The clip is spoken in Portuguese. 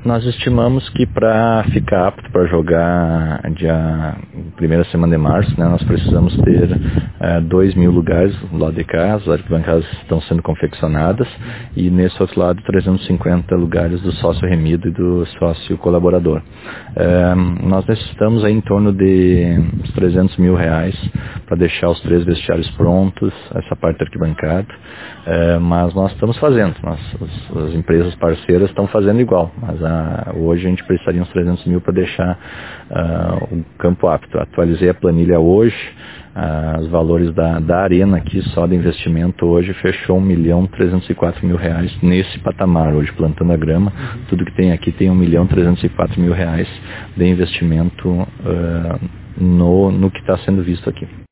Nós estimamos que para ficar apto para jogar primeira semana de março, né, nós precisamos ter 2.000 lugares do lado de cá, as arquibancadas estão sendo confeccionadas, e nesse outro lado 350 lugares do sócio remido e do sócio colaborador. Nós necessitamos aí em torno de uns R$300 mil para deixar os 3 vestiários prontos, essa parte da arquibancada, mas nós estamos fazendo, as empresas parceiras estão fazendo igual, mas hoje a gente precisaria uns 300 mil para deixar o campo apto. Atualizei a planilha hoje, os valores da arena aqui, só de investimento hoje, fechou R$1.304.000 nesse patamar, hoje plantando a grama, tudo que tem aqui tem R$1.304.000 de investimento no que está sendo visto aqui.